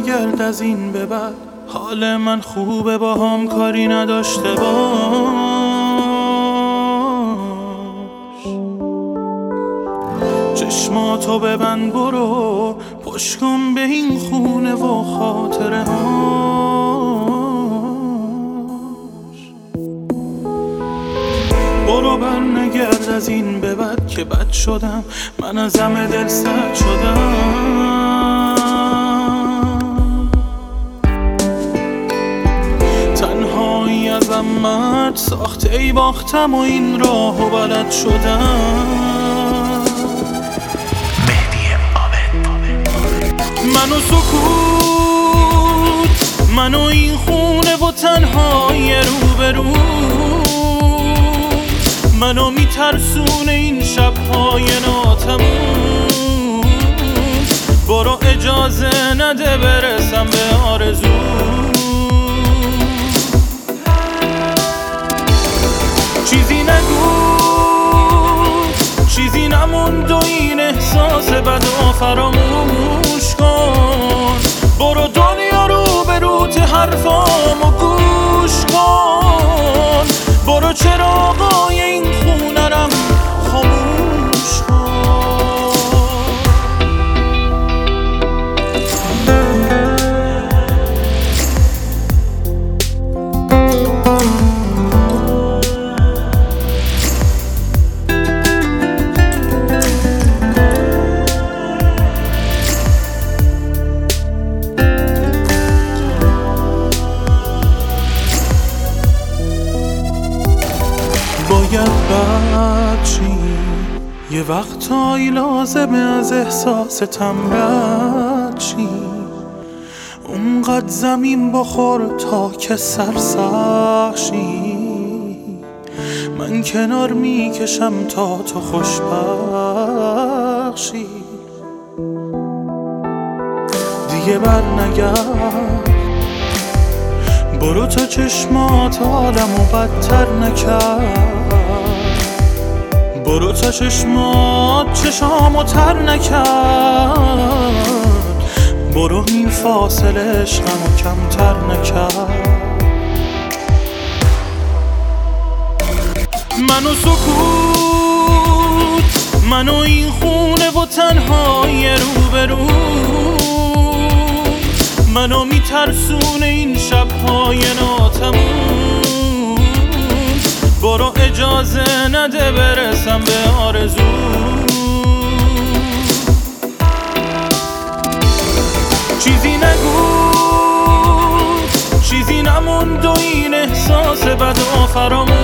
نگرد از این به بعد. حال من خوبه با هم کاری نداشته باش. چشماتو ببند برو پشت کن به این خونه و خاطره برو بر نگرد از این به بعد که بد شدم، من از همه دل سرد شدم. تنهایی ازم مرد ساخته ای باختم و این راهو بلد شدم. منو سکوت، منو این خونه و تنهایی روبرو، منو میترسونه این شبهای ناتموم. برو اجازه نده برسم به آرزو. چیزی نگو، چیزی نموند و این احساس بدو فراموش کن. برو دنیا رو به روت حرفامو گوش کن. برو چراغای این خونرم خاموش کن. باید بد چی یه وقتایی لازمه از احساستم رد چی. اونقدر زمین بخور تا که سرسخت شی. من کنار میکشم تا تو خوشبخت شی. دیگه بر نگرد، برو تا چشمات آدمو بدتر نکرد. برو تا چشمات چشامو تر نکرد. برو این فاصله عشقمو کمتر نکرد. منو سکوت، منو این خونه و تنهایی روبرو، منو میترسونه این شبهای ناتموم. برو اجازه نده برسم به آرزو. چیزی نگو، چیزی نموند و این احساس بدو فراموش